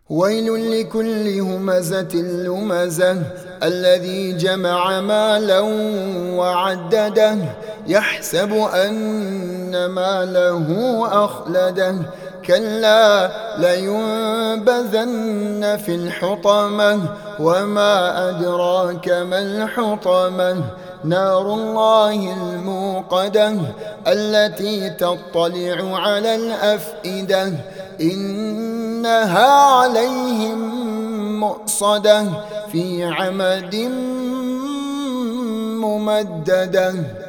ويل لكل همزة لمزة الذي جمع مالا وعدده يحسب أن ماله أخلده كلا لينبذن في الحطمة وما أدراك ما الحطمة نار الله الموقدة التي تطلع على الأفئدة إنها عليهم مؤصدة في عمد ممددة.